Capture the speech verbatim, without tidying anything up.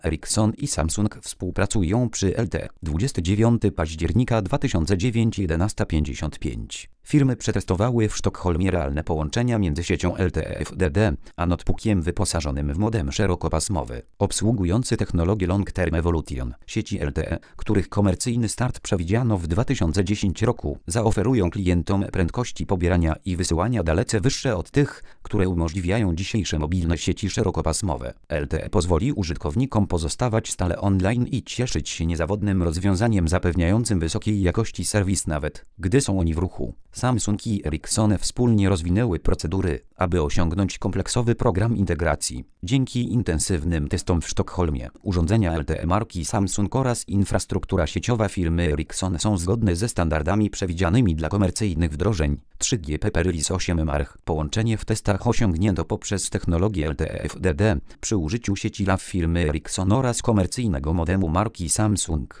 Ericsson i Samsung współpracują przy L T E. dwudziestego dziewiątego października dwa tysiące dziewiątego jedenaście pięćdziesiąt pięć. Firmy przetestowały w Sztokholmie realne połączenia między siecią L T E F D D a notebookiem wyposażonym w modem szerokopasmowy, obsługujący technologię Long Term Evolution. Sieci L T E, których komercyjny start przewidziano w dwa tysiące dziesiątym roku, zaoferują klientom prędkości pobierania i wysyłania dalece wyższe od tych, które umożliwiają dzisiejsze mobilne sieci szerokopasmowe. L T E pozwoli użytkownikom pozostawać stale online i cieszyć się niezawodnym rozwiązaniem zapewniającym wysokiej jakości serwis nawet, gdy są oni w ruchu. Samsung i Ericsson wspólnie rozwinęły procedury, aby osiągnąć kompleksowy program integracji. Dzięki intensywnym testom w Sztokholmie, urządzenia L T E marki Samsung oraz infrastruktura sieciowa firmy Ericsson są zgodne ze standardami przewidzianymi dla komercyjnych wdrożeń. trzy G P P Release osiem M A R H. Połączenie w testach osiągnięto poprzez technologię L T E F D D przy użyciu sieci L A W firmy Ericsson oraz komercyjnego modemu marki Samsung.